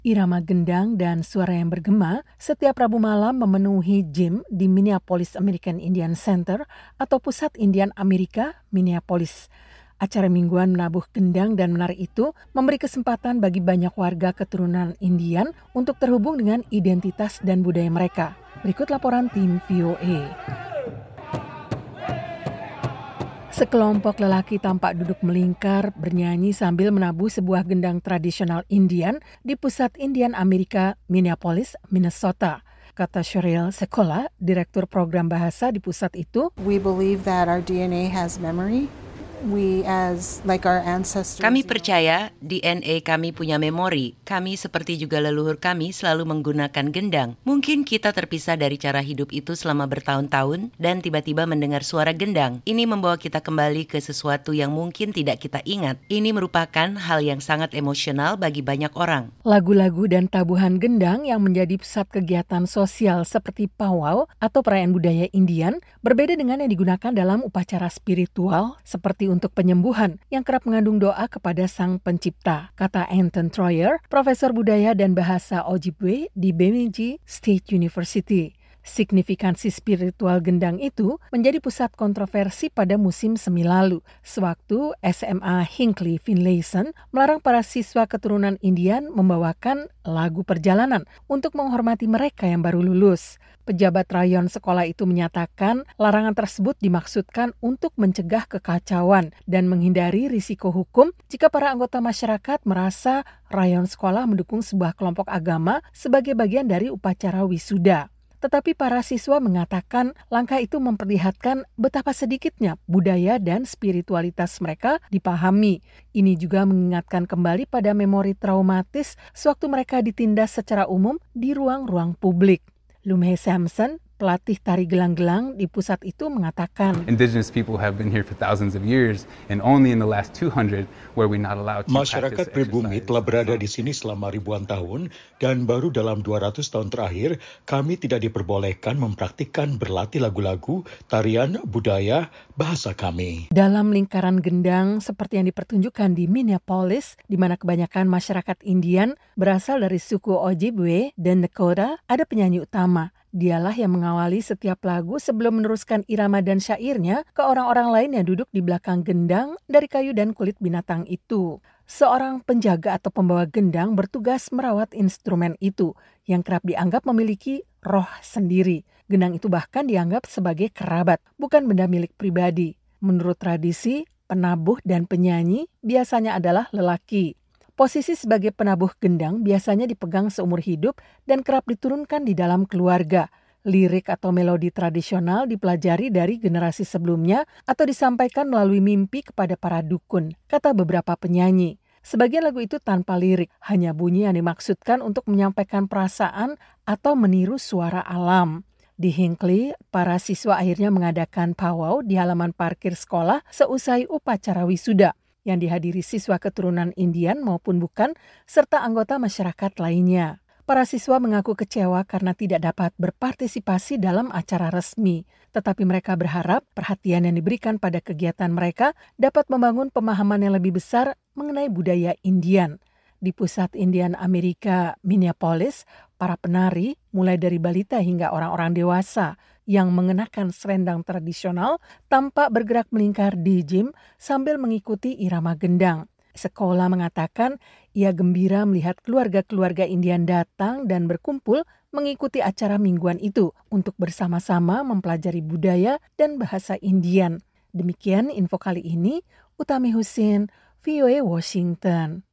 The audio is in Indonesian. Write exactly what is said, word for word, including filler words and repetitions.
Irama gendang dan suara yang bergema setiap Rabu malam memenuhi gym di Minneapolis American Indian Center atau Pusat Indian Amerika, Minneapolis. Acara mingguan menabuh gendang dan menari itu memberi kesempatan bagi banyak warga keturunan Indian untuk terhubung dengan identitas dan budaya mereka. Berikut laporan tim V O A. Sekelompok lelaki tampak duduk melingkar bernyanyi sambil menabuh sebuah gendang tradisional Indian di Pusat Indian Amerika, Minneapolis, Minnesota. Kata Cheryl Sekolah, Direktur Program Bahasa di pusat itu, We believe that our D N A has memory. We as like our ancestors. Kami percaya D N A kami punya memori. Kami seperti juga leluhur kami selalu menggunakan gendang. Mungkin kita terpisah dari cara hidup itu selama bertahun-tahun dan tiba-tiba mendengar suara gendang. Ini membawa kita kembali ke sesuatu yang mungkin tidak kita ingat. Ini merupakan hal yang sangat emosional bagi banyak orang. Lagu-lagu dan tabuhan gendang yang menjadi pusat kegiatan sosial seperti powwow atau perayaan budaya Indian berbeda dengan yang digunakan dalam upacara spiritual seperti untuk penyembuhan yang kerap mengandung doa kepada Sang Pencipta, kata Anton Troyer, Profesor Budaya dan Bahasa Ojibwe di Bemidji State University. Signifikansi spiritual gendang itu menjadi pusat kontroversi pada musim semi lalu, sewaktu S M A Hinckley Finlayson melarang para siswa keturunan Indian membawakan lagu perjalanan untuk menghormati mereka yang baru lulus. Pejabat rayon sekolah itu menyatakan larangan tersebut dimaksudkan untuk mencegah kekacauan dan menghindari risiko hukum jika para anggota masyarakat merasa rayon sekolah mendukung sebuah kelompok agama sebagai bagian dari upacara wisuda. Tetapi para siswa mengatakan langkah itu memperlihatkan betapa sedikitnya budaya dan spiritualitas mereka dipahami. Ini juga mengingatkan kembali pada memori traumatis sewaktu mereka ditindas secara umum di ruang-ruang publik. Lumhe Samson, pelatih tari gelang-gelang di pusat itu mengatakan, Indigenous people have been here for thousands of years and only in the last two hundred where we not allowed to Masyarakat pribumi telah berada di sini selama ribuan tahun dan baru dalam dua ratus tahun terakhir kami tidak diperbolehkan mempraktikkan berlatih lagu-lagu, tarian, budaya, bahasa kami. Dalam lingkaran gendang seperti yang dipertunjukkan di Minneapolis, di mana kebanyakan masyarakat Indian berasal dari suku Ojibwe dan Dakota, ada penyanyi utama. Dialah yang mengawali setiap lagu sebelum meneruskan irama dan syairnya ke orang-orang lain yang duduk di belakang gendang dari kayu dan kulit binatang itu. Seorang penjaga atau pembawa gendang bertugas merawat instrumen itu yang kerap dianggap memiliki roh sendiri. Gendang itu bahkan dianggap sebagai kerabat, bukan benda milik pribadi. Menurut tradisi, penabuh dan penyanyi biasanya adalah lelaki. Posisi sebagai penabuh gendang biasanya dipegang seumur hidup dan kerap diturunkan di dalam keluarga. Lirik atau melodi tradisional dipelajari dari generasi sebelumnya atau disampaikan melalui mimpi kepada para dukun, kata beberapa penyanyi. Sebagian lagu itu tanpa lirik, hanya bunyi yang dimaksudkan untuk menyampaikan perasaan atau meniru suara alam. Di Hinckley, para siswa akhirnya mengadakan powwow di halaman parkir sekolah seusai upacara wisuda, yang dihadiri siswa keturunan Indian maupun bukan, serta anggota masyarakat lainnya. Para siswa mengaku kecewa karena tidak dapat berpartisipasi dalam acara resmi, tetapi mereka berharap perhatian yang diberikan pada kegiatan mereka dapat membangun pemahaman yang lebih besar mengenai budaya Indian. Di Pusat Indian Amerika, Minneapolis, para penari, mulai dari balita hingga orang-orang dewasa yang mengenakan selendang tradisional, tampak bergerak melingkar di gym sambil mengikuti irama gendang. Sekolah mengatakan ia gembira melihat keluarga-keluarga Indian datang dan berkumpul mengikuti acara mingguan itu untuk bersama-sama mempelajari budaya dan bahasa Indian. Demikian info kali ini, Utami Husin, V O A Washington.